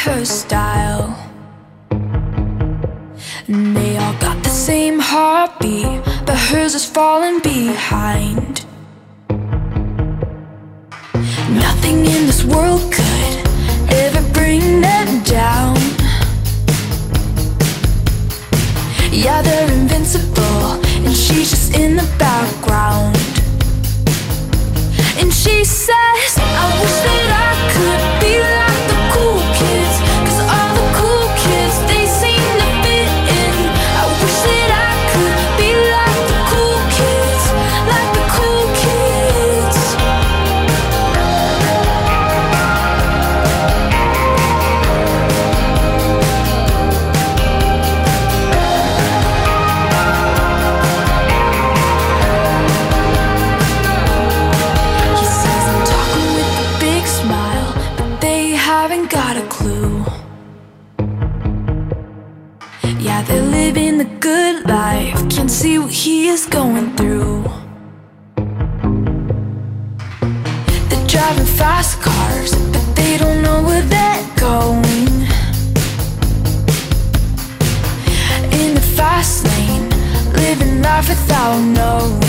her style. And they all got the same heartbeat, but hers is falling behind. Nothing in this world could ever bring them down. Yeah, they're invincible, and she's just in the background. And she says, I wish that I could be like the cool kids, 'cause all the cool kids, they seem to fit in. I wish that I could be like the cool kids, like the cool kids. He says I'm talking with a big smile, but they haven't got a clue. Yeah, they're living the good life, can't see what he is going through. They're driving fast cars, but they don't know where they're going. In the fast lane, living life without knowing.